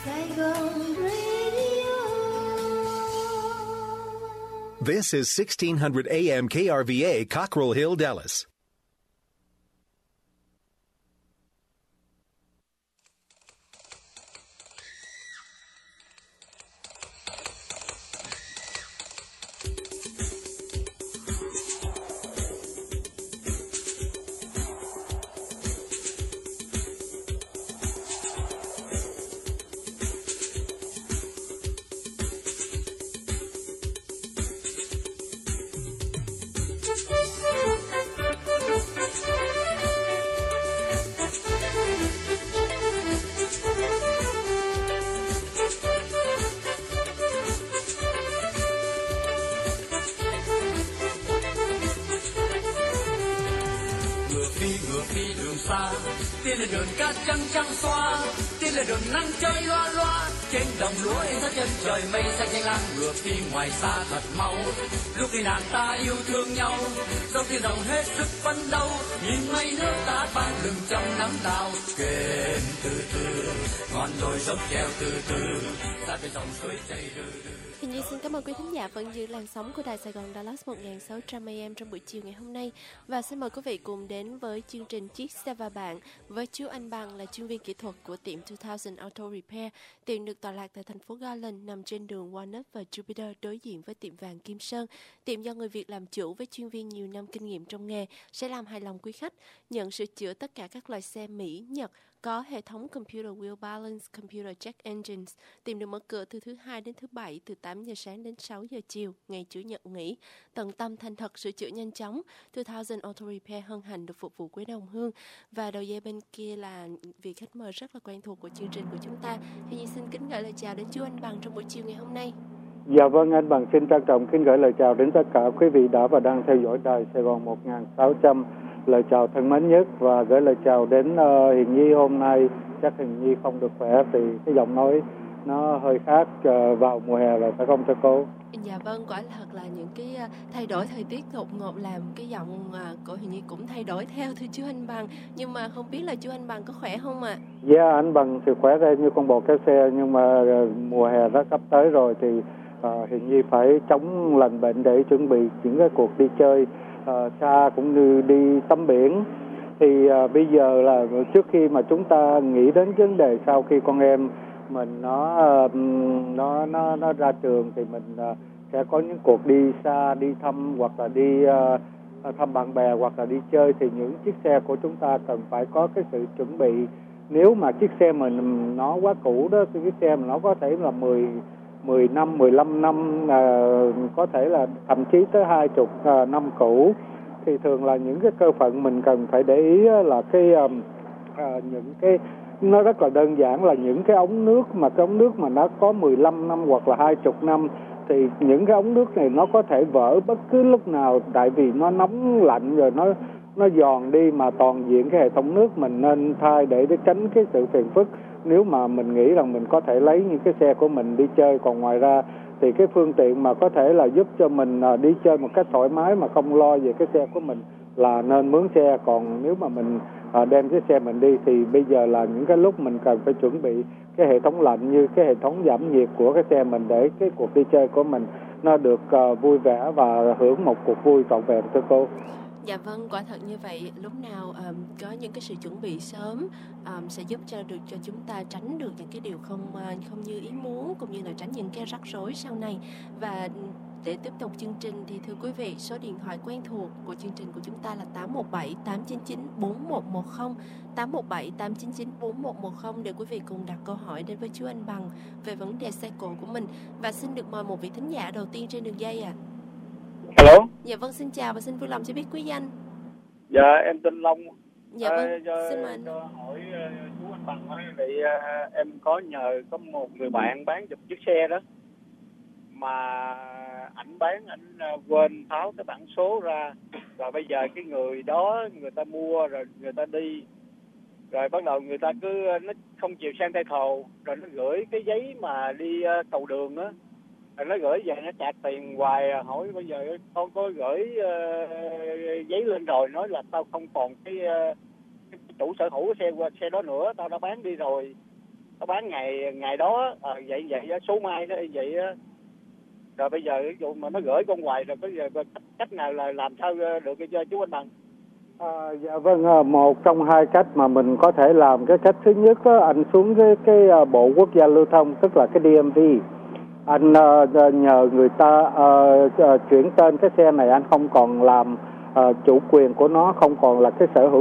Saigon Radio. This is 1600 AM KRVA, Cockrell Hill, Dallas. ngược đi đường xa, tiên là đường cát trắng trắng xóa, tiên là đường nắng chơi loa loa, trên đồng lúa in ra chân trời mây xanh xanh lam, ngược đi ngoài xa thật mau, lúc khi nàng ta yêu thương nhau, dòng tiền đồng hết sức phấn đấu, nhìn mây nước ta ban lừng trong nắng đào, kềnh từ từ, ngọn đồi dốc treo từ từ, ta bên dòng suối chảy từ từ. Hình như xin cảm ơn quý thính giả vẫn giữ làn sóng của Đài Sài Gòn Dallas 1600 AM trong buổi chiều ngày hôm nay. Và xin mời quý vị cùng đến với chương trình Chiếc xe và bạn với chú Anh Bằng là chuyên viên kỹ thuật của tiệm 2000 Auto Repair. Tiệm được tọa lạc tại thành phố Garland, nằm trên đường Walnut và Jupiter, đối diện với tiệm vàng Kim Sơn. Tiệm do người Việt làm chủ với chuyên viên nhiều năm kinh nghiệm trong nghề, sẽ làm hài lòng quý khách, nhận sửa chữa tất cả các loại xe Mỹ, Nhật, có hệ thống Computer Wheel Balance, Computer Check Engines. Tiệm được mở cửa từ thứ Hai đến thứ Bảy, từ 8 giờ sáng đến 6 giờ chiều, ngày Chủ nhật nghỉ. Tận tâm thành thật, sửa chữa nhanh chóng. 2000 Auto Repair hân hạnh được phục vụ quý đồng hương. Và đầu dây bên kia là vị khách mời rất là quen thuộc của chương trình của chúng ta. Thì xin kính gửi lời chào đến chú Anh Bằng trong buổi chiều ngày hôm nay. Dạ vâng, anh Bằng xin trân trọng kính gửi lời chào đến tất cả quý vị đã và đang theo dõi Đài Sài Gòn 1600. Lời chào thân mến nhất và gửi lời chào đến Hiền Nhi. Hôm nay chắc Hiền Nhi không được khỏe vì cái giọng nói nó hơi khác vào mùa hè rồi, phải không thưa cô? Dạ vâng, quả thật là những cái thay đổi thời tiết đột ngột làm cái giọng của Hiền Nhi cũng thay đổi theo thưa chú Anh Bằng. Nhưng mà không biết là chú Anh Bằng có khỏe không ạ? Dạ, anh Bằng thì khỏe đây như con bò kéo xe, nhưng mà mùa hè đã sắp tới rồi thì Hiền Nhi phải chống lành bệnh để chuẩn bị những cái cuộc đi chơi xa cũng như đi tắm biển. Thì bây giờ là trước khi mà chúng ta nghĩ đến vấn đề sau khi con em mình nó ra trường thì mình sẽ có những cuộc đi xa, đi thăm hoặc là đi thăm bạn bè hoặc là đi chơi, thì những chiếc xe của chúng ta cần phải có cái sự chuẩn bị. Nếu mà chiếc xe mình nó quá cũ đó, thì cái xe mình nó có thể là 10 năm, 15 năm, có thể là thậm chí tới 20 năm cũ, thì thường là những cái cơ phận mình cần phải để ý là những cái nó rất là đơn giản, là những cái ống nước mà nó có 15 năm hoặc là 20 năm thì những cái ống nước này nó có thể vỡ bất cứ lúc nào, tại vì nó nóng lạnh rồi nó giòn đi, mà toàn diện cái hệ thống nước mình nên thay để tránh cái sự phiền phức. Nếu mà mình nghĩ rằng mình có thể lấy những cái xe của mình đi chơi, còn ngoài ra thì cái phương tiện mà có thể là giúp cho mình đi chơi một cách thoải mái mà không lo về cái xe của mình là nên mướn xe. Còn nếu mà mình đem cái xe mình đi thì bây giờ là những cái lúc mình cần phải chuẩn bị cái hệ thống lạnh như cái hệ thống giảm nhiệt của cái xe mình, để cái cuộc đi chơi của mình nó được vui vẻ và hưởng một cuộc vui trọn vẹn thưa cô. Dạ vâng, quả thật như vậy. Lúc nào có những cái sự chuẩn bị sớm sẽ giúp cho chúng ta tránh được những cái điều không như ý muốn, cũng như là tránh những cái rắc rối sau này. Và để tiếp tục chương trình thì thưa quý vị, số điện thoại quen thuộc của chương trình của chúng ta là 817 899 4110, 817 899 4110 để quý vị cùng đặt câu hỏi đến với chú Anh Bằng về vấn đề xe cộ của mình. Và xin được mời một vị thính giả đầu tiên trên đường dây ạ. Hello. Dạ vâng, xin chào và xin vui lòng cho biết quý danh. Dạ em tên Long. Dạ vâng, xin mời anh. Hỏi chú Anh Bằng hỏi vậy, em có nhờ có một người bạn bán giùm chiếc xe đó, mà ảnh bán ảnh quên tháo cái bảng số ra, và bây giờ cái người đó người ta mua rồi người ta đi, rồi bắt đầu người ta cứ nó không chịu sang tay thầu, rồi nó gửi cái giấy mà đi cầu đường á, rồi nó gửi về nó chạc tiền hoài. Hỏi bây giờ con có gửi giấy lên rồi, nói là tao không còn cái chủ sở hữu cái xe đó nữa, tao đã bán đi rồi, nó bán ngày đó vậy số mai đó vậy á. Rồi bây giờ ví dụ mà nó gửi con hoài rồi có giờ cách nào là làm sao được cho chú anh Bằng? Dạ vâng, một trong hai cách mà mình có thể làm. Cái cách thứ nhất á, anh xuống cái Bộ Quốc gia Lưu thông, tức là cái DMV. Anh nhờ người ta chuyển tên cái xe này, anh không còn làm chủ quyền của nó, không còn là cái sở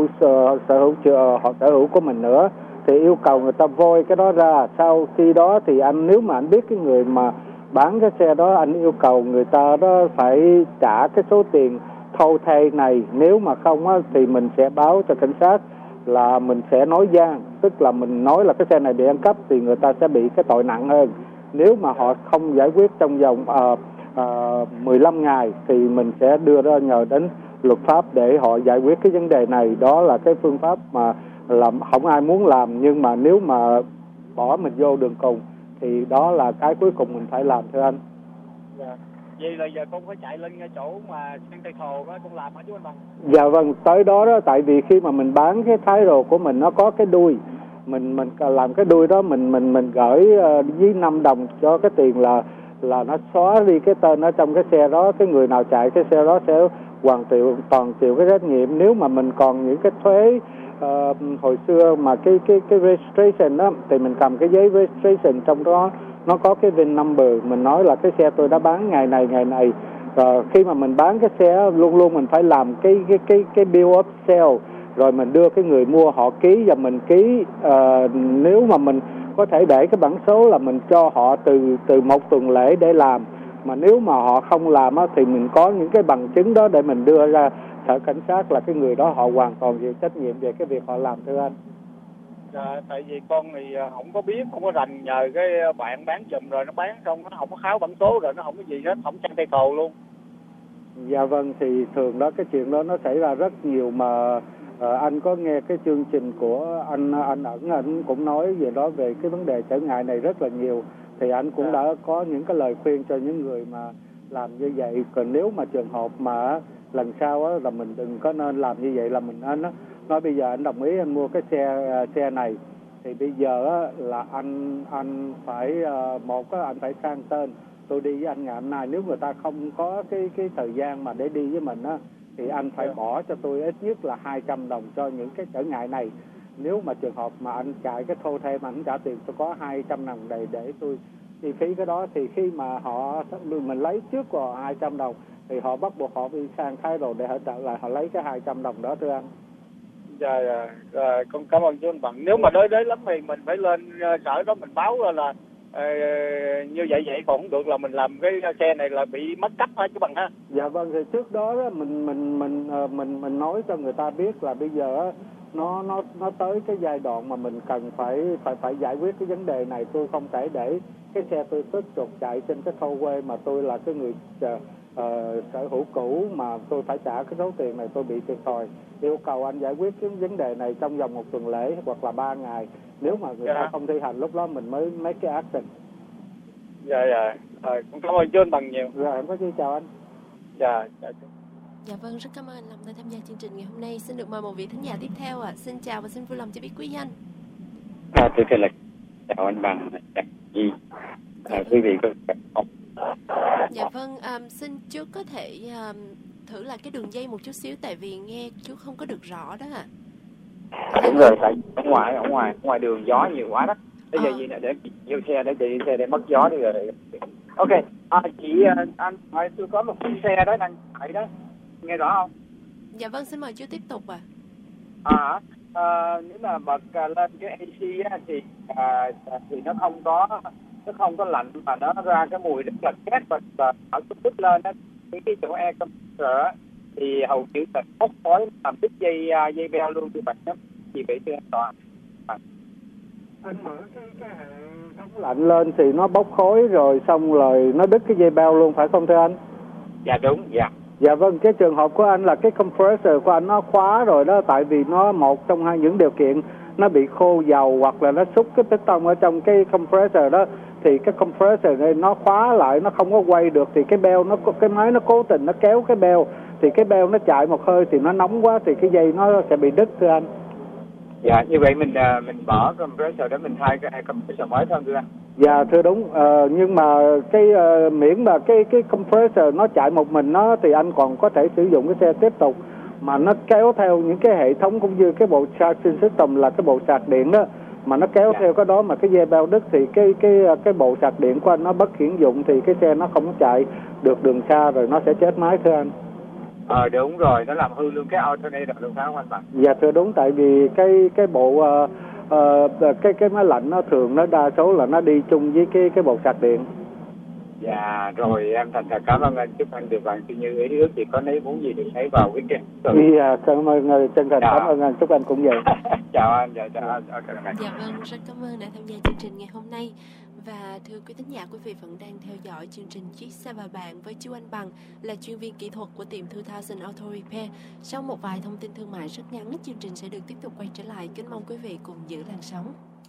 hữu của mình nữa, thì yêu cầu người ta void cái đó ra. Sau khi đó thì nếu mà anh biết cái người mà bán cái xe đó, anh yêu cầu người ta đó phải trả cái số tiền thâu thay này. Nếu mà không á, thì mình sẽ báo cho cảnh sát, là mình sẽ nói gian, tức là mình nói là cái xe này bị ăn cắp, thì người ta sẽ bị cái tội nặng hơn. Nếu mà họ không giải quyết trong vòng 15 ngày thì mình sẽ đưa ra nhờ đến luật pháp để họ giải quyết cái vấn đề này. Đó là cái phương pháp mà làm không ai muốn làm, nhưng mà nếu mà bỏ mình vô đường cùng thì đó là cái cuối cùng mình phải làm, thưa anh. Dạ. Vậy là giờ con phải chạy lên cái chỗ mà sang Tây Thồ đó con làm hả chú anh Bằng? Dạ vâng, tới đó tại vì khi mà mình bán cái thái rồ của mình nó có cái đuôi, mình làm cái đuôi đó, mình gửi với 5 đồng cho cái tiền là nó xóa đi cái tên ở trong cái xe đó. Cái người nào chạy cái xe đó sẽ toàn chịu cái trách nhiệm. Nếu mà mình còn những cái thuế hồi xưa mà cái registration đó, thì mình cầm cái giấy registration, trong đó nó có cái VIN number, mình nói là cái xe tôi đã bán ngày này. Rồi khi mà mình bán cái xe luôn luôn mình phải làm cái bill of sale, rồi mình đưa cái người mua họ ký và mình ký. Nếu mà mình có thể để cái bản số là mình cho họ từ 1 tuần lễ để làm, mà nếu mà họ không làm á, thì mình có những cái bằng chứng đó để mình đưa ra sở cảnh sát là cái người đó họ hoàn toàn chịu trách nhiệm về cái việc họ làm, thưa anh. Dạ, tại vì con thì không có biết, không có rành, nhờ cái bạn bán giùm rồi nó bán xong nó không có kháo bản số, rồi nó không có gì hết, không sang Tây Thồ luôn. Dạ vâng, thì thường đó cái chuyện đó nó xảy ra rất nhiều. Mà anh có nghe cái chương trình của anh Ẩn, anh cũng nói về đó, về cái vấn đề trở ngại này rất là nhiều. Thì anh cũng đã có những cái lời khuyên cho những người mà làm như vậy. Còn nếu mà trường hợp mà lần sau á, là mình đừng có nên làm như vậy, là mình nên nói bây giờ anh đồng ý anh mua cái xe này, thì bây giờ á, là anh phải anh phải sang tên, tôi đi với anh ngày hôm nay. Nếu người ta không có cái thời gian mà để đi với mình á, thì anh phải bỏ cho tôi ít nhất là 200 đồng cho những cái trở ngại này. Nếu mà trường hợp mà anh chạy cái thô thêm mà anh trả tiền, tôi có 200 đồng để tôi chi phí cái đó, thì khi mà mình lấy trước vào 200 đồng thì họ bắt buộc họ đi sang Thái Đồ để hỗ trợ lại, họ lấy cái 200 đồng đó, thưa anh. Dạ, con cảm ơn chú anh Bằng. Nếu mà đới lắm thì mình phải lên sở đó mình báo là như vậy còn không được, là mình làm cái xe này là bị mất cấp hả chú Bằng ha? Dạ vâng, thì trước đó mình nói cho người ta biết là bây giờ nó tới cái giai đoạn mà mình cần phải giải quyết cái vấn đề này. Tôi không thể để cái xe tôi tiếp tục chạy trên cái tollway mà tôi là cái người sở hữu cũ mà tôi phải trả cái số tiền này, tôi bị thiệt thòi. Yêu cầu anh giải quyết cái vấn đề này trong vòng 1 tuần lễ hoặc là 3 ngày. Nếu mà người ta không thi hành, lúc đó mình mới make cái action. Dạ, con cảm ơn chú anh Bằng nhiều. Rồi, em có chi chào anh. Dạ. Dạ vâng, rất cảm ơn anh Long đã tham gia chương trình ngày hôm nay. Xin được mời một vị thính giả tiếp theo ạ. Xin chào và xin vui lòng cho biết quý danh. Tôi tên là chào anh Bằng, Nhi. Quý vị có không? Dạ vâng, xin chú có thể thử là cái đường dây một chút xíu, tại vì nghe chú không có được rõ đó ạ. Đúng rồi, tại ở ngoài đường gió nhiều quá đó. Bây giờ gì nè, để vô xe để chạy xe để mất gió đi rồi. Ok, chị anh hỏi tôi có một chiếc xe đó đang chạy đó, nghe rõ không? Dạ vâng, xin mời chú tiếp tục ạ. Nếu mà bật lên cái AC á, thì nó không có lạnh mà nó ra cái mùi rất là khét, và ở tích lên á, cái chỗ air compressor thì hầu như là bốc khói làm đứt dây beo luôn như vậy đó. Chị bị chưa an toàn? Anh mở cái ống lạnh lên thì nó bốc khói rồi xong rồi nó đứt cái dây beo luôn, phải không thưa anh? Dạ đúng, dạ. Dạ vâng, cái trường hợp của anh là cái compressor của anh nó khóa rồi đó, tại vì nó một trong hai những điều kiện nó bị khô dầu hoặc là nó xúc cái piston ở trong cái compressor đó, thì cái compressor này nó khóa lại, nó không có quay được, thì cái beo cái máy nó cố tình nó kéo cái beo, thì cái beo nó chạy một hơi thì nó nóng quá thì cái dây nó sẽ bị đứt, thưa anh. Dạ, như vậy mình bỏ compressor đó, mình thay cái compressor mới thôi thưa anh. Dạ thưa đúng, nhưng mà cái miễn mà cái compressor nó chạy một mình nó thì anh còn có thể sử dụng cái xe tiếp tục, mà nó kéo theo những cái hệ thống cũng như cái bộ charging system là cái bộ sạc điện đó, mà nó kéo theo cái đó mà cái dây beo đứt thì cái bộ sạc điện của anh nó bất hiển dụng thì cái xe nó không chạy được đường xa rồi nó sẽ chết máy thưa anh. Đúng rồi, nó làm hư luôn cái alternator luôn phải không anh bạn? Dạ thưa đúng, tại vì cái bộ cái máy lạnh nó thường nó đa số là nó đi chung với cái bộ sạc điện. Dạ rồi, em thành thật cảm ơn anh, chúc anh được bạn như ý ước, thì có nếu muốn gì được thấy vào weekend. Dạ cảm ơn, chân thành cảm ơn anh, chúc anh cũng vậy. Chào anh, chào anh. Dạ vâng, rất cảm ơn đã tham gia chương trình ngày hôm nay. Và thưa quý thính giả, quý vị vẫn đang theo dõi chương trình Chiếc Xe và Bạn với chú Anh Bằng, là chuyên viên kỹ thuật của tiệm 2000 Auto Repair. Sau một vài thông tin thương mại rất ngắn, chương trình sẽ được tiếp tục quay trở lại. Kính mong quý vị cùng giữ làn sóng.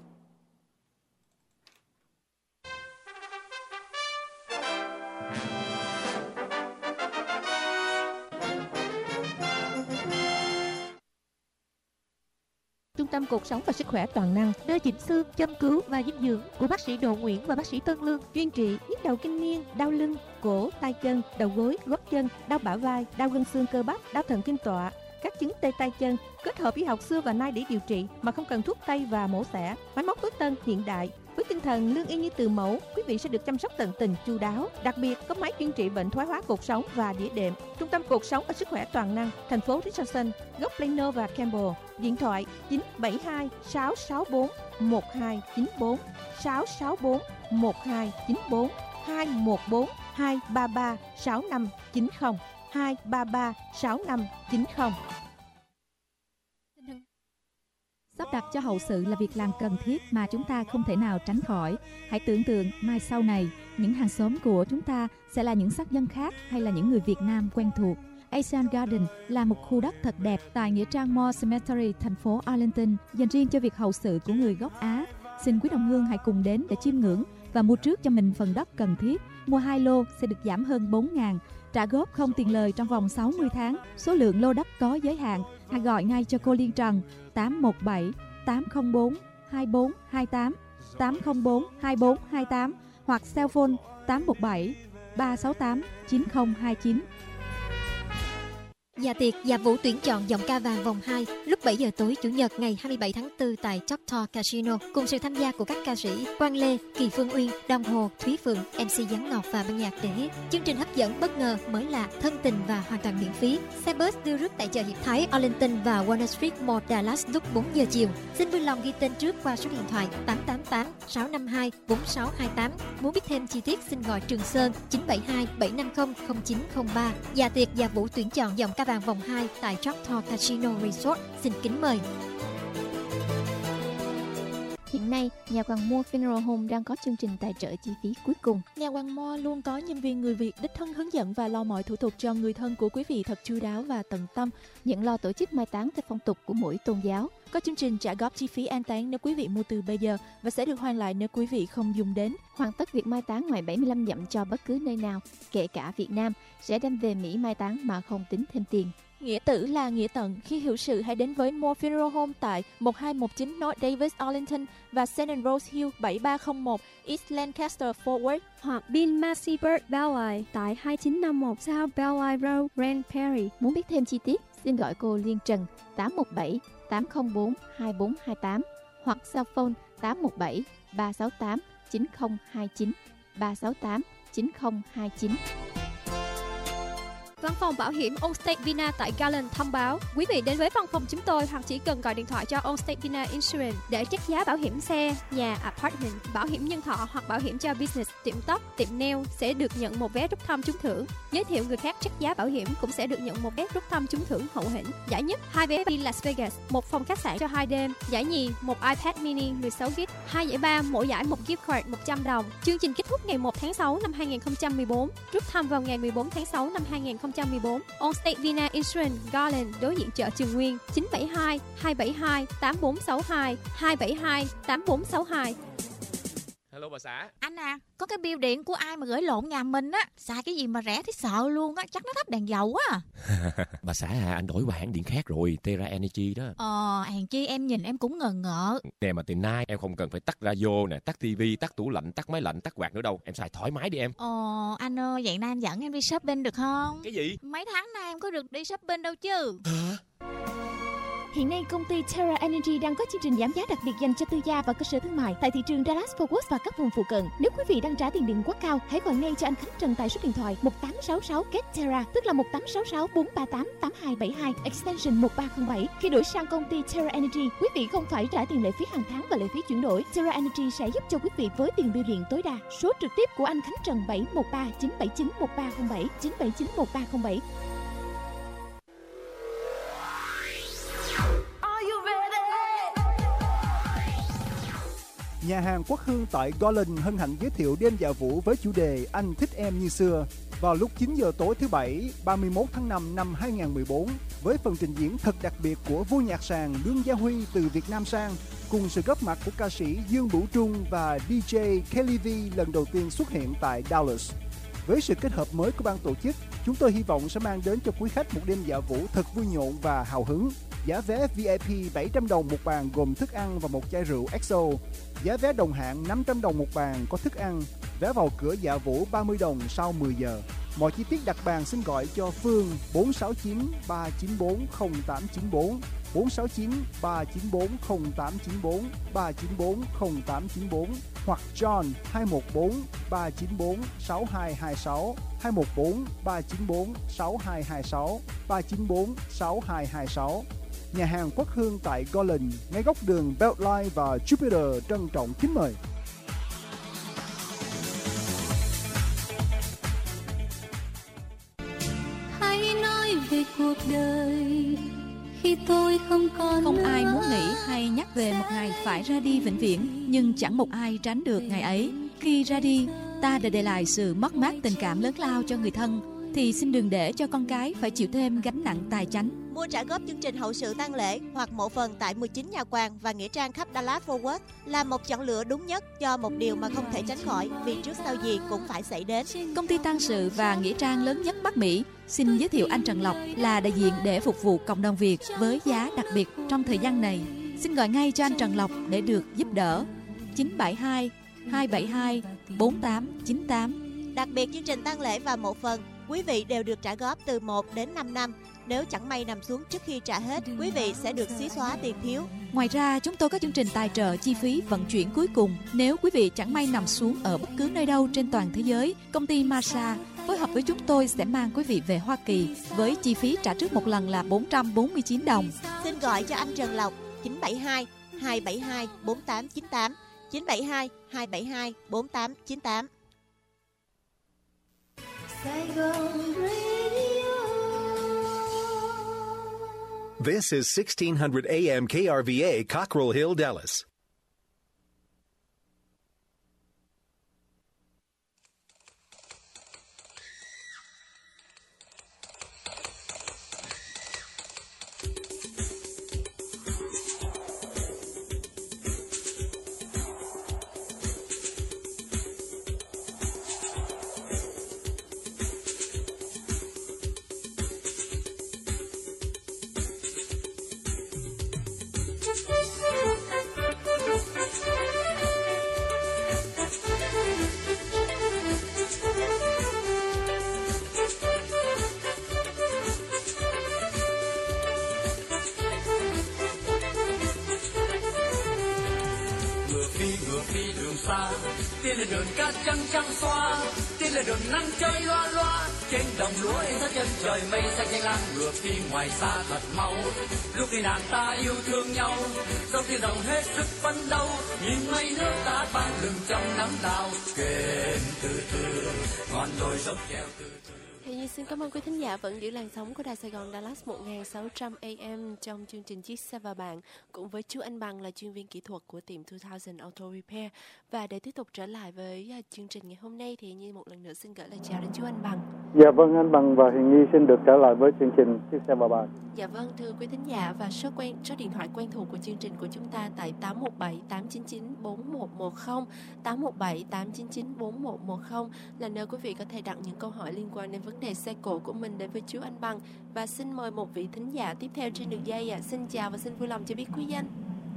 Trung tâm Cuộc sống và Sức khỏe toàn năng, nơi chỉnh xương, châm cứu và dinh dưỡng của bác sĩ Đỗ Nguyễn và bác sĩ Tân Lương, chuyên trị nhức đầu kinh niên, đau lưng, cổ, tay chân, đầu gối, gót chân, đau bả vai, đau gân xương cơ bắp, đau thần kinh tọa, các chứng tê tay chân, kết hợp y học xưa và nay để điều trị mà không cần thuốc tây và mổ xẻ, máy móc tối tân hiện đại. Với tinh thần lương y như từ mẫu, quý vị sẽ được chăm sóc tận tình chu đáo. Đặc biệt có máy chuyên trị bệnh thoái hóa cột sống và đĩa đệm. Trung tâm Cuộc sống và Sức khỏe toàn năng, thành phố Richardson, góc Plano và Campbell. Điện thoại 972 664 1294 664 1294 214 233 6590 233 6590. Sắp đặt cho hậu sự là việc làm cần thiết mà chúng ta không thể nào tránh khỏi. Hãy tưởng tượng mai sau này, những hàng xóm của chúng ta sẽ là những sắc dân khác hay là những người Việt Nam quen thuộc. Asian Garden là một khu đất thật đẹp tại nghĩa trang Moore Cemetery, thành phố Arlington, dành riêng cho việc hậu sự của người gốc Á. Xin quý đồng hương hãy cùng đến để chiêm ngưỡng và mua trước cho mình phần đất cần thiết. Mua 2 lô sẽ được giảm hơn 4.000, trả góp không tiền lời trong vòng 60 tháng. Số lượng lô đất có giới hạn. Hãy gọi ngay cho cô Liên Trần 817 804 2428 804 2428 hoặc cell phone 817 368 9029. Dạ tiệc và vũ tuyển chọn giọng ca vàng vòng 2 lúc 7 giờ tối Chủ nhật ngày 27 tháng 4 tại Choctaw Casino, cùng sự tham gia của các ca sĩ Quang Lê, Kỳ Phương Uyên, Đồng Hồ, Thúy Phượng, MC Giáng Ngọc và ban nhạc Để. Chương trình hấp dẫn, bất ngờ, mới lạ, thân tình và hoàn toàn miễn phí. Xe bus đưa rước tại chợ Hiệp Thái, Arlington và Warner Street Mall, Dallas lúc 4 giờ chiều. Xin vui lòng ghi tên trước qua số điện thoại 888 652 4628. Muốn biết thêm chi tiết xin gọi Trường Sơn 972 750 0903. Dạ tiệc và vũ tuyển chọn giọng ca vàng vòng 2 tại Choctaw Casino Resort. Xin kính mời. Hiện nay, nhà Hoàng Moore Funeral Home đang có chương trình tài trợ chi phí cuối cùng. Nhà Hoàng Moore luôn có nhân viên người Việt đích thân hướng dẫn và lo mọi thủ tục cho người thân của quý vị thật chu đáo và tận tâm, nhận lo tổ chức mai táng theo phong tục của mỗi tôn giáo. Có chương trình trả góp chi phí an táng nếu quý vị mua từ bây giờ và sẽ được hoàn lại nếu quý vị không dùng đến. Hoàn tất việc mai táng ngoài 75 dặm cho bất cứ nơi nào, kể cả Việt Nam, sẽ đem về Mỹ mai táng mà không tính thêm tiền. Nghĩa tử là nghĩa tận. Khi hữu sự hãy đến với Moore Funeral Home tại 1219 North Davis, Arlington và St. Rose Hill 7301 East Lancaster, Fort Worth, hoặc Bin Massey Bird Belleye tại 2951 South Belleye Road, Grand Prairie. Muốn biết thêm chi tiết, xin gọi cô Liên Trần 817 804 2428 hoặc cell phone 817 368 9029 368 9029. Văn phòng bảo hiểm Allstate Vina tại Garland thông báo quý vị đến với văn phòng chúng tôi hoặc chỉ cần gọi điện thoại cho Allstate Vina Insurance để check giá bảo hiểm xe, nhà, apartment, bảo hiểm nhân thọ hoặc bảo hiểm cho business, tiệm tóc, tiệm nail sẽ được nhận một vé rút thăm trúng thưởng. Giới thiệu người khác check giá bảo hiểm cũng sẽ được nhận một vé rút thăm trúng thưởng hậu hĩnh. Giải nhất 2 vé đi Las Vegas, một phòng khách sạn cho 2 đêm. Giải nhì một iPad mini 16 GB. 2 giải ba, mỗi giải một gift card 100 đồng. Chương trình kết thúc ngày 1 tháng 6 năm 2014, rút thăm vào ngày 14 tháng 6 năm 2014. Allstate Vina Insurance Garland, đối diện chợ Trường Nguyên, 972 272 8462 272 8462. Hello bà xã. Anh à, có cái bill điện của ai mà gửi lộn nhà mình á. Xài cái gì mà rẻ thấy sợ luôn á. Chắc nó thắp đèn dầu á. Bà xã à, anh đổi qua hãng điện khác rồi, Terra Energy đó. Hèn chi em nhìn em cũng ngờ ngợ. Nè mà từ nay em không cần phải tắt radio nè, tắt tivi, tắt tủ lạnh, tắt máy lạnh, tắt quạt nữa đâu. Em xài thoải mái đi em. Anh ơi, vậy nay anh dẫn em đi shopping được không? Cái gì? Mấy tháng nay em có được đi shopping đâu chứ. Hả? Hiện nay công ty Terra Energy đang có chương trình giảm giá đặc biệt dành cho tư gia và cơ sở thương mại tại thị trường Dallas Fort Worth và các vùng phụ cận. Nếu quý vị đang trả tiền điện quá cao, hãy gọi ngay cho anh Khánh Trần tại số điện thoại 1866 Get Terra, tức là 1866 438 8272 extension 1307. Khi đổi sang công ty Terra Energy, quý vị không phải trả tiền lệ phí hàng tháng và lệ phí chuyển đổi. Terra Energy sẽ giúp cho quý vị với tiền bill điện tối đa. Số trực tiếp của anh Khánh Trần 713 979 1307 979 1307. Nhà hàng Quốc Hương tại Garland hân hạnh giới thiệu đêm dạ vũ với chủ đề Anh thích em như xưa vào lúc 9 giờ tối thứ Bảy 31 tháng 5 năm 2014 với phần trình diễn thật đặc biệt của vua nhạc sàn Lương Gia Huy từ Việt Nam sang cùng sự góp mặt của ca sĩ Dương Bửu Trung và DJ Kelly V lần đầu tiên xuất hiện tại Dallas. Với sự kết hợp mới của ban tổ chức, chúng tôi hy vọng sẽ mang đến cho quý khách một đêm dạ vũ thật vui nhộn và hào hứng. Giá vé VIP 700 đồng một bàn gồm thức ăn và một chai rượu XO. Giá vé đồng hạng 500 đồng một bàn có thức ăn. Vé vào cửa dạ vũ 30 đồng sau 10 giờ. Mọi chi tiết đặt bàn xin gọi cho Phương 469 394 0894, 469 394 0894, 394 0894 hoặc John 214 394 6226, 214 394 6226, 394 6226. Nhà hàng Quốc Hương tại Garland, ngay góc đường Beltline và Jupiter trân trọng kính mời. Hãy nói về cuộc đời khi tôi không còn Không nữa. ai muốn nghĩ hay nhắc về một ngày phải ra đi vĩnh viễn, nhưng chẳng một ai tránh được ngày ấy. Khi ra đi, ta đã để lại sự mất mát tình cảm lớn lao cho người thân, thì xin đừng để cho con cái phải chịu thêm gánh nặng tài chánh. Mua trả góp chương trình hậu sự tang lễ hoặc mộ phần tại 19 nhà quàng và nghĩa trang khắp Dallas Fort Worth là một chọn lựa đúng nhất cho một điều mà không thể tránh khỏi vì trước sau gì cũng phải xảy đến. Công ty tang sự và nghĩa trang lớn nhất Bắc Mỹ xin giới thiệu anh Trần Lộc là đại diện để phục vụ cộng đồng Việt với giá đặc biệt trong thời gian này. Xin gọi ngay cho anh Trần Lộc để được giúp đỡ. 972 272 4898. Đặc biệt chương trình tang lễ và mộ phần, quý vị đều được trả góp từ 1 đến 5 năm. Nếu chẳng may nằm xuống trước khi trả hết, quý vị sẽ được xí xóa tiền thiếu. Ngoài ra, chúng tôi có chương trình tài trợ chi phí vận chuyển cuối cùng. Nếu quý vị chẳng may nằm xuống ở bất cứ nơi đâu trên toàn thế giới, công ty Marsha phối hợp với chúng tôi sẽ mang quý vị về Hoa Kỳ với chi phí trả trước một lần là 449 đồng. Xin gọi cho anh Trần Lộc 972 272 4898, 972 272 4898. Saigon Radio. This is 1600 AM KRVA, Cockrell Hill, Dallas. Ngược phi đường xa, tiên là đường cát trắng trắng xóa, tiên là đường nắng chơi loa loa, trên đồng lúa in ra chân trời mây xanh xanh lam. Ngược phi ngoài xa thật mau, lúc khi nàng ta yêu thương nhau, dòng tiền đồng hết sức phấn đấu, nhìn mây nước ta ban lưng trong nắng đào, kềnh từ từ ngọn đồi dốc treo từ từ. Hình như Nhi xin cảm ơn quý thính giả vẫn giữ làn sóng của Đài Sài Gòn Dallas 1600 AM trong chương trình Chiếc xe và bạn cùng với chú Anh Bằng là chuyên viên kỹ thuật của tiệm 2000 Auto Repair. Và để tiếp tục trở lại với chương trình ngày hôm nay thì Nhi một lần nữa xin gửi lời chào đến chú Anh Bằng. Dạ vâng, anh Bằng và Hiền Nhi xin được trở lại với chương trình Chiếc xe và bạn. Dạ vâng, thưa quý thính giả, và số điện thoại quen thuộc của chương trình của chúng ta tại 817 899 4110, 817 899 4110 là nơi quý vị có thể đặt những câu hỏi liên quan đến vấn đề xe cộ của mình đến với chú Anh Bằng. Và xin mời một vị thính giả tiếp theo trên đường dây ạ. Xin chào và xin vui lòng cho biết quý danh.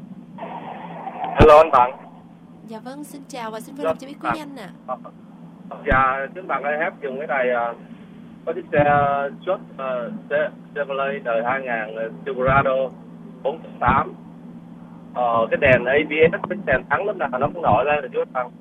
Hello anh Bằng. Dạ vâng, xin chào và xin vui lòng cho biết quý danh ạ. Dạ, chú Bằng ơi, hép dùng cái này có chiếc xe Chốt Chevrolet đời 2000 Silverado 4.8. Cái đèn ABS, cái đèn thắng lúc nào nó cũng nổi lên rồi chú Bằng.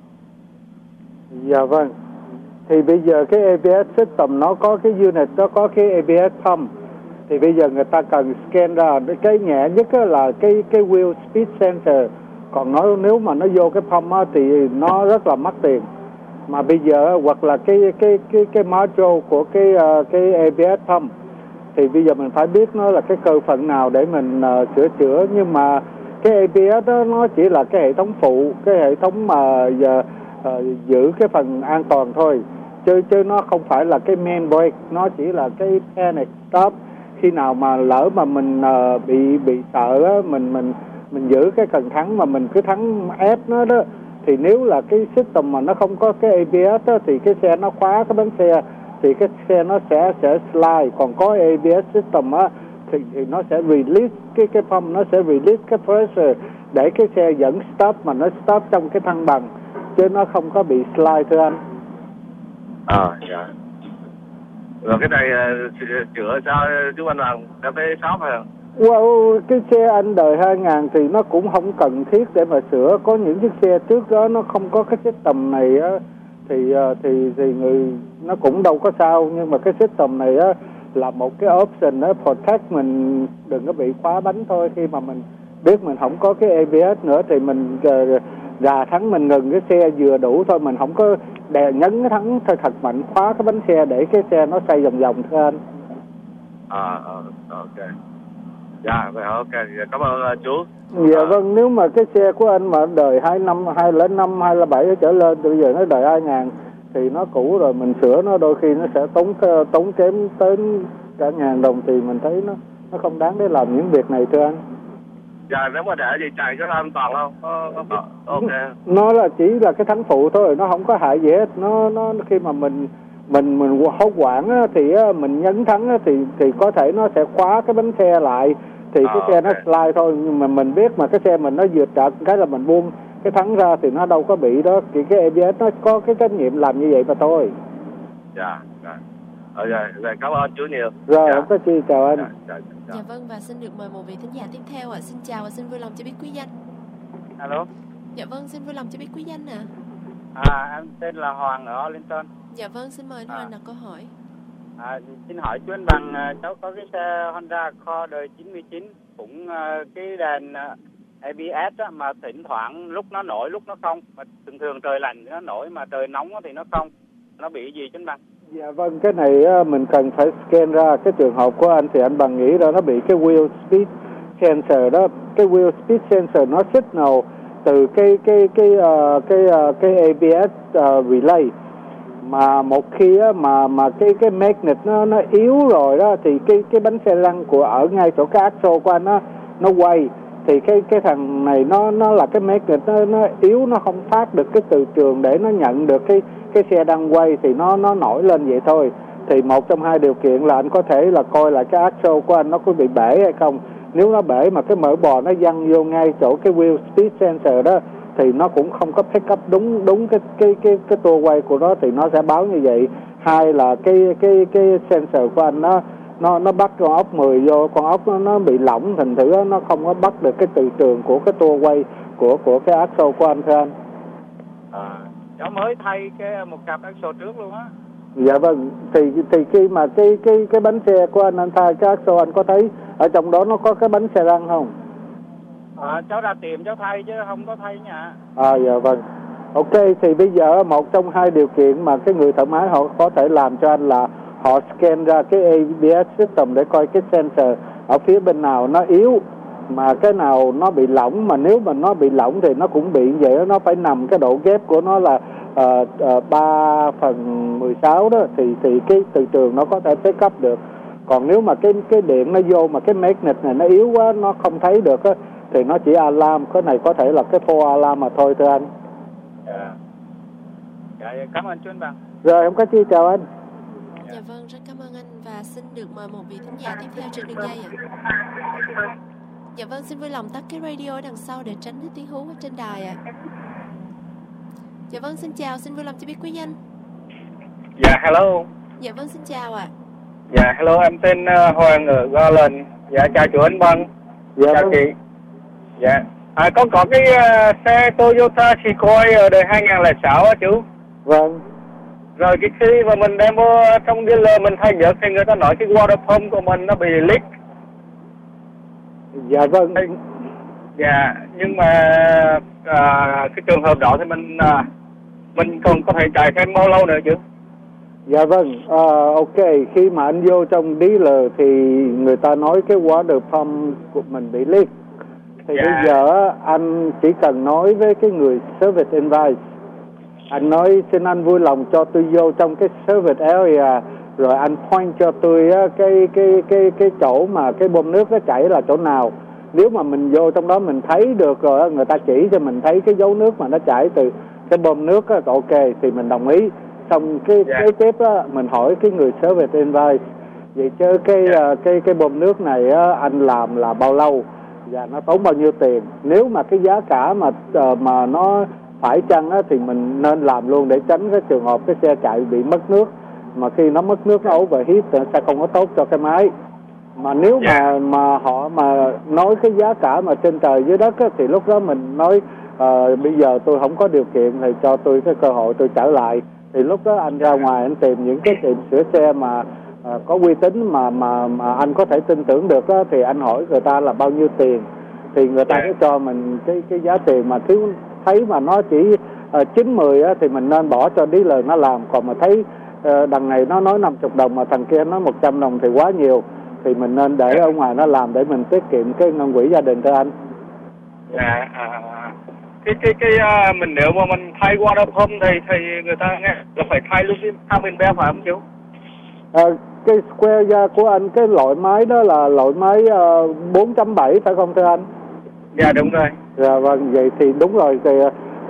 Dạ vâng. Thì bây giờ cái ABS system nó có cái unit, nó có cái ABS pump. Thì bây giờ người ta cần scan ra cái nhẹ nhất là cái wheel speed sensor. Còn nếu mà nó vô cái pump á, thì nó rất là mắc tiền. Mà bây giờ hoặc là cái module của cái ABS pump thì bây giờ mình phải biết nó là cái cơ phận nào để mình sửa chữa. Nhưng mà cái ABS đó nó chỉ là cái hệ thống phụ, cái hệ thống mà giữ cái phần an toàn thôi, chứ nó không phải là cái main brake. Nó chỉ là cái panic stop. Khi nào mà lỡ mà mình bị sợ á, mình giữ cái cần thắng mà mình cứ thắng ép nó đó, thì nếu là cái system mà nó không có cái ABS đó, thì cái xe nó khóa cái bánh xe thì cái xe nó sẽ slide. Còn có ABS system á thì nó sẽ release cái pump, nó sẽ release cái pressure để cái xe vẫn stop, mà nó stop trong cái thăng bằng chứ nó không có bị slide thưa anh. Dạ. Rồi cái này chữa sao chú anh Bằng, có cái shop hay không? Wow, cái xe anh đời 2000 thì nó cũng không cần thiết để mà sửa. Có những chiếc xe trước đó nó không có cái system này á, thì người nó cũng đâu có sao. Nhưng mà cái system này á là một cái option đó, protect mình đừng có bị khóa bánh thôi. Khi mà mình biết mình không có cái ABS nữa thì mình gà thắng mình ngừng cái xe vừa đủ thôi, mình không có nhấn cái thắng thôi thật mạnh khóa cái bánh xe để cái xe nó xoay vòng vòng thưa anh. Ok. Dạ, ok, cảm ơn chú. Dạ vâng, nếu mà cái xe của anh mà đời 2005, 2007 trở lên thì bây giờ nó đời 2000 thì nó cũ rồi, mình sửa nó đôi khi nó sẽ tốn kém tới cả ngàn đồng, thì mình thấy nó không đáng để làm những việc này thưa anh. Dạ, nếu mà để gì chạy có an toàn không? Ok. Nó là chỉ là cái thắng phụ thôi, nó không có hại gì hết. Nó khi mà mình hốt quảng á, thì mình nhấn thắng á, thì có thể nó sẽ khóa cái bánh xe lại thì cái xe nó slide thôi. Nhưng mà mình biết mà cái xe mình nó vượt trật cái là mình buông cái thắng ra thì nó đâu có bị đó. Thì cái ABS nó có cái trách nhiệm làm như vậy mà thôi. Dạ. Rồi, cảm ơn chú nhiều. Rồi, không có chi, chào anh. Dạ vâng, và xin được mời một vị thính giả tiếp theo ạ. Xin chào và xin vui lòng cho biết quý danh. Alo. Dạ vâng, xin vui lòng cho biết quý danh ạ. Em tên là Hoàng ở Arlington. Dạ vâng, xin mời anh Hoàng đặt câu hỏi. Xin hỏi chú anh Bằng, cháu có cái xe Honda Accord đời 99, cũng cái đèn ABS á, mà thỉnh thoảng lúc nó nổi lúc nó không, mà thường trời lạnh thì nó nổi, mà trời nóng thì nó không, nó bị gì chú anh Bằng? Dạ vâng, cái này mình cần phải scan ra cái trường hợp của anh, thì anh Bằng nghĩ ra nó bị cái wheel speed sensor đó. Cái wheel speed sensor nó signal từ cái ABS relay, mà một khi mà cái magnet nó yếu rồi đó thì cái bánh xe lăn ở ngay chỗ cái axle của anh nó quay, thì cái thằng này nó là cái magnet nó yếu, nó không phát được cái từ trường để nó nhận được cái xe đang quay, thì nó nổi lên vậy thôi. Thì một trong hai điều kiện là anh có thể là coi lại cái axle của anh nó có bị bể hay không. Nếu nó bể mà cái mỡ bò nó văng vô ngay chỗ cái wheel speed sensor đó thì nó cũng không có pick up đúng cái tua quay của nó, thì nó sẽ báo như vậy. Hai là cái sensor của anh nó bắt con ốc 10 vô, con ốc nó bị lỏng, thành thử nó không có bắt được cái từ trường của cái tua quay của cái axle của anh thưa anh. Cháu mới thay một cặp axle trước luôn á. Dạ vâng, thì khi mà cái bánh xe của anh thay cái axle, anh có thấy ở trong đó nó có cái bánh xe lăn không? Cháu ra tiệm cháu thay chứ không có thay nhà. Dạ vâng. Ok, thì bây giờ một trong hai điều kiện mà cái người thợ máy họ có thể làm cho anh là họ scan ra cái ABS system để coi cái sensor ở phía bên nào nó yếu, mà cái nào nó bị lỏng, mà nếu mà nó bị lỏng thì nó cũng bị vậy, nó phải nằm cái độ ghép của nó là 3/16 đó, thì cái từ trường nó có thể pick up được. Còn nếu mà cái điện nó vô mà cái magnet này nó yếu quá, nó không thấy được á, thì nó chỉ alarm. Cái này có thể là cái false alarm mà thôi thưa anh. Dạ, cảm ơn chú anh Bằng. Rồi, không có chi, chào anh. Dạ vâng, rất cảm ơn anh và xin được mời một vị thính giả tiếp theo trên đường dây ạ. Dạ vâng, xin vui lòng tắt cái radio ở đằng sau để tránh hết tiếng hú ở trên đài ạ. Dạ vâng, xin chào, xin vui lòng cho biết quý danh. Dạ, hello. Dạ vâng, xin chào ạ. Dạ, hello, em tên Hoàng ở Garland. Dạ, chào chú anh Bằng. Dạ, chào vâng. chị. Dạ, con có cái xe Toyota Sequoia ở đời 2006 á chú. Vâng. Rồi cái khi mà mình đem vô trong dealer mình thay nhớt thì người ta nói cái water pump của mình nó bị leak. Dạ vâng. Dạ, nhưng mà cái trường hợp đó thì mình còn có thể chạy thêm bao lâu nữa chứ? Dạ vâng, ok, khi mà anh vô trong dealer thì người ta nói cái water pump của mình bị leak. Thì bây giờ anh chỉ cần nói với cái người service advice, anh nói xin anh vui lòng cho tôi vô trong cái service area, rồi anh point cho tôi cái chỗ mà cái bơm nước nó chảy là chỗ nào. Nếu mà mình vô trong đó mình thấy được rồi, người ta chỉ cho mình thấy cái dấu nước mà nó chảy từ cái bơm nước á, ok thì mình đồng ý. Xong cái tiếp á, mình hỏi cái người service advice, vậy chứ cái bơm nước này á, anh làm là bao lâu và nó tốn bao nhiêu tiền. Nếu mà cái giá cả mà nó phải chăng á, thì mình nên làm luôn để tránh cái trường hợp cái xe chạy bị mất nước, mà khi nó mất nước nó overheat sẽ không có tốt cho cái máy. Mà nếu mà họ mà nói cái giá cả mà trên trời dưới đất á, thì lúc đó mình nói bây giờ tôi không có điều kiện thì cho tôi cái cơ hội tôi trở lại. Thì lúc đó anh ra ngoài anh tìm những cái tiệm sửa xe mà có uy tín mà anh có thể tin tưởng được á, thì anh hỏi người ta là bao nhiêu tiền, thì người ta sẽ cho mình cái giá tiền. Mà thiếu thấy mà nó chỉ 9-10 á, thì mình nên bỏ cho dealer nó làm. Còn mà thấy đằng này nó nói 50 đồng mà thằng kia nói 100 đồng thì quá nhiều, thì mình nên để ở ngoài nó làm để mình tiết kiệm cái ngân quỹ gia đình thưa anh. Cái mình nếu mà mình thay water pump thì người ta nghe là phải thay luôn cái timing belt phải không chú? Cái square da của anh, cái loại máy đó là loại máy 4.7 phải không thưa anh? Dạ đúng rồi. Dạ vâng, vậy thì đúng rồi. Thì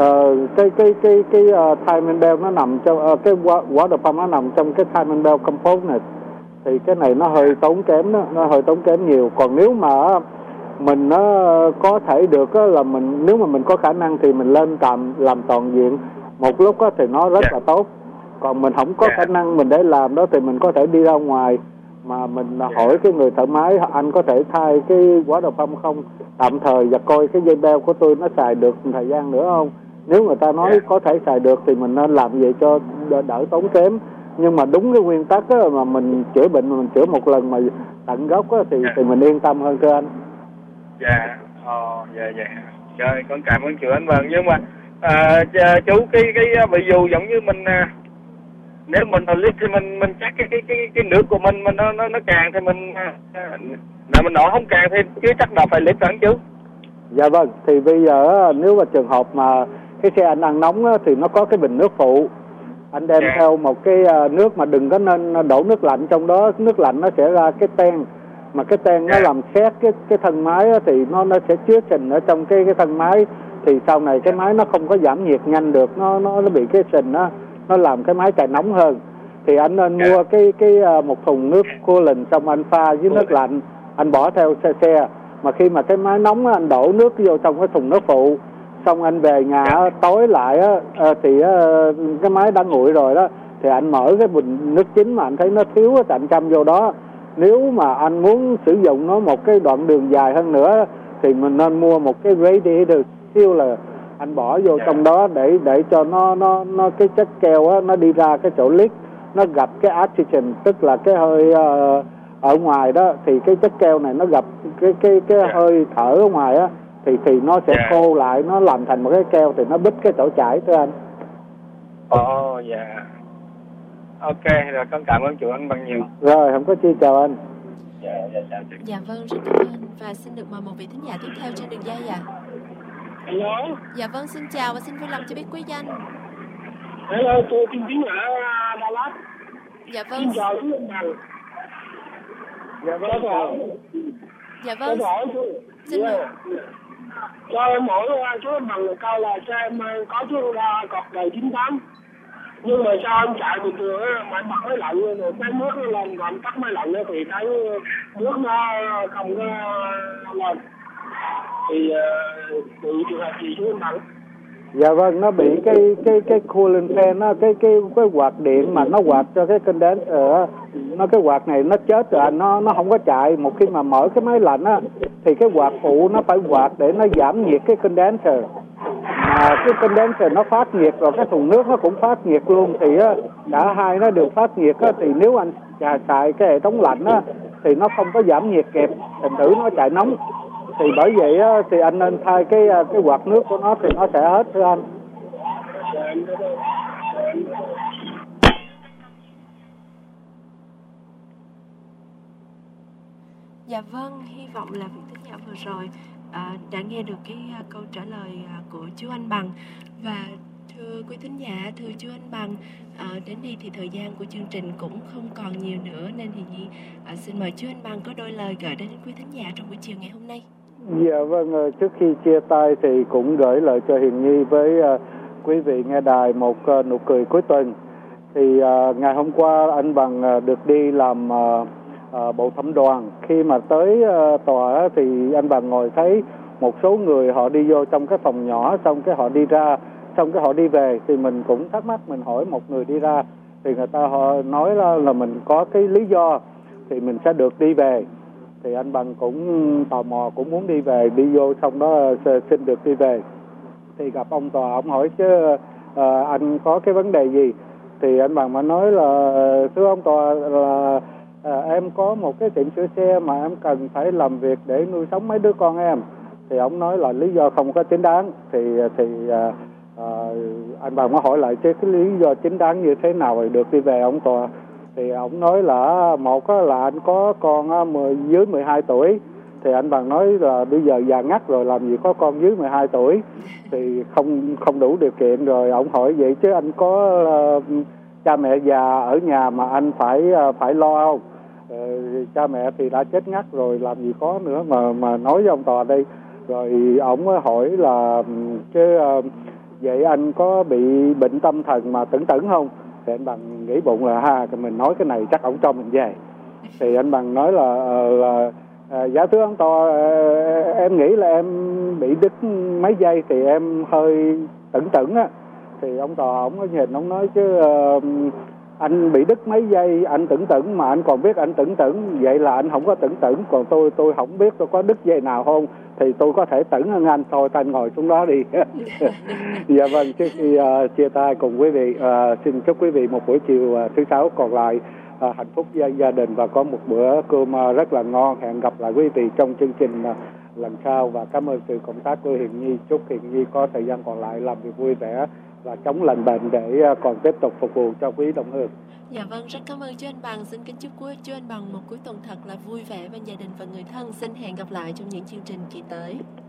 cái timing belt nó nằm trong cái water pump nó nằm trong cái timing belt component, thì cái này nó hơi tốn kém đó, nó hơi tốn kém nhiều. Còn nếu mà mình có thể được là mình, nếu mà mình có khả năng thì mình lên làm toàn diện một lúc thì nó rất là tốt. Còn mình không có khả năng mình để làm đó thì mình có thể đi ra ngoài mà mình hỏi cái người thợ máy, anh có thể thay cái water pump không tạm thời, và coi cái dây beo của tôi nó xài được thời gian nữa không. Nếu người ta nói có thể xài được thì mình nên làm vậy cho đỡ tốn kém. Nhưng mà đúng cái nguyên tắc á, mà mình chữa bệnh mà mình chữa một lần mà tận gốc á, thì mình yên tâm hơn thưa anh. Dạ, dạ. Trời, con cảm ơn chú anh Vân. Nhưng mà chú cái ví dụ giống như mình nếu mình lít thì mình chắc cái nước của mình mà nó cạn thì mình nói không cạn thì chứ chắc là phải lít hẳn chú. Dạ vâng, thì bây giờ nếu mà trường hợp mà cái xe anh ăn nóng á, thì nó có cái bình nước phụ. Anh đem theo một cái nước mà đừng có nên đổ nước lạnh trong đó, nước lạnh nó sẽ ra cái ten, mà cái ten nó làm xét cái thân máy á, thì nó sẽ chứa sình ở trong cái thân máy, thì sau này cái máy nó không có giảm nhiệt nhanh được, nó bị cái sình á, nó làm cái máy chạy nóng hơn. Thì anh nên mua một thùng nước coolant, xong anh pha với nước lạnh, anh bỏ theo xe. Mà khi mà cái máy nóng á, anh đổ nước vô trong cái thùng nước phụ, xong anh về nhà tối lại á, thì cái máy đã nguội rồi đó, thì anh mở cái bình nước chính mà anh thấy nó thiếu thì anh châm vô đó. Nếu mà anh muốn sử dụng nó một cái đoạn đường dài hơn nữa thì mình nên mua một cái radiator siêu là anh bỏ vô trong đó để cho nó cái chất keo á, nó đi ra cái chỗ leak, nó gặp cái oxygen, tức là cái hơi ở ngoài đó, thì cái chất keo này nó gặp cái hơi thở ở ngoài á, thì nó sẽ khô lại, nó làm thành một cái keo thì nó bít cái chỗ chảy thưa anh. Dạ. Ok, rồi con cảm ơn chú anh bằng nhiều. Rồi, không có chi, chào anh. Dạ vâng, rất cảm ơn. Và xin được mời một vị thính giả tiếp theo trên đường dây ạ. Hello. Dạ vâng, xin chào và xin vui lòng cho biết quý danh. Hello, tôi Kim Tiến ở Dallas. Dạ vâng. Xin chào chú anh Bằng. Dạ vâng. Dạ vâng. Xin mời. Cho em hỏi chú anh Bằng một câu là cho em có chiếc Honda cọc đời 98. Nhưng mà sao anh chạy bình thường mà bật máy lạnh rồi cái nước nó lên, còn tắt máy lạnh thì cái nước nó không có lên. Thì trường hợp gì chú anh Bằng? Dạ vâng, nó bị cái coolant fan nó cái quạt điện mà nó quạt cho cái condenser, nó cái quạt này nó chết rồi anh, nó không có chạy. Một khi mà mở cái máy lạnh á thì cái quạt phụ nó phải quạt để nó giảm nhiệt cái condenser. Mà cái condenser nó phát nhiệt rồi cái thùng nước nó cũng phát nhiệt luôn, thì á cả hai nó đều phát nhiệt á, thì nếu anh xài cái hệ thống lạnh á thì nó không có giảm nhiệt kịp, thành thử nó chạy nóng. Thì bởi vậy á, thì anh nên thay cái quạt nước của nó thì nó sẽ hết thưa anh. Dạ vâng, hy vọng là vị thính giả vừa rồi đã nghe được cái câu trả lời của chú Anh Bằng. Và thưa quý thính giả, thưa chú Anh Bằng, đến đây thì thời gian của chương trình cũng không còn nhiều nữa, nên thì xin mời chú Anh Bằng có đôi lời gửi đến quý thính giả trong buổi chiều ngày hôm nay. Dạ vâng, trước khi chia tay thì cũng gửi lời cho Hiền Nhi với quý vị nghe đài một nụ cười cuối tuần. Thì ngày hôm qua anh Bằng được đi làm bộ thẩm đoàn. Khi mà tới tòa thì anh Bằng ngồi thấy một số người họ đi vô trong cái phòng nhỏ, xong cái họ đi ra, xong cái họ đi về. Thì mình cũng thắc mắc, mình hỏi một người đi ra thì người ta họ nói là mình có cái lý do thì mình sẽ được đi về. Thì anh Bằng cũng tò mò, cũng muốn đi về, đi vô xong đó xin được đi về. Thì gặp ông tòa, ông hỏi chứ anh có cái vấn đề gì? Thì anh Bằng mà nói là thưa ông tòa là em có một cái tiệm sửa xe mà em cần phải làm việc để nuôi sống mấy đứa con em. Thì ông nói là lý do không có chính đáng. Thì anh Bằng mới hỏi lại chứ cái lý do chính đáng như thế nào rồi được đi về ông tòa. Thì ông nói là một là anh có con dưới 12 tuổi. Thì anh Bằng nói là bây giờ già ngắt rồi làm gì có con dưới 12 tuổi, thì không đủ điều kiện. Rồi ông hỏi vậy chứ anh có cha mẹ già ở nhà mà anh phải lo không? Cha mẹ thì đã chết ngắt rồi làm gì có nữa mà nói với ông tòa đây. Rồi ông mới hỏi là chứ vậy anh có bị bệnh tâm thần mà tửng không? Thì anh Bằng nghĩ bụng là mình nói cái này chắc ông cho mình về. Thì anh Bằng nói là dạ thưa ông tòa, em nghĩ là em bị đứt mấy giây thì em hơi tửng á. Thì ông tòa ông nhìn ông nói chứ anh bị đứt mấy giây anh tửng mà anh còn biết anh tửng, vậy là anh không có tửng, còn tôi không biết tôi có đứt dây nào không, thì tôi có thể tửng hơn anh. Thôi anh ngồi xuống đó đi. Dạ vâng, trước khi chia tay cùng quý vị, xin chúc quý vị một buổi chiều thứ sáu còn lại hạnh phúc gia đình và có một bữa cơm rất là ngon. Hẹn gặp lại quý vị trong chương trình lần sau, và cảm ơn sự cộng tác của Hiền Nhi. Chúc Hiền Nhi có thời gian còn lại làm việc vui vẻ và chống lành bệnh để còn tiếp tục phục vụ cho quý đồng hương. Dạ vâng, rất cảm ơn chú Anh Bằng. Xin kính chúc chú Anh Bằng một cuối tuần thật là vui vẻ bên gia đình và người thân. Xin hẹn gặp lại trong những chương trình kỳ tới.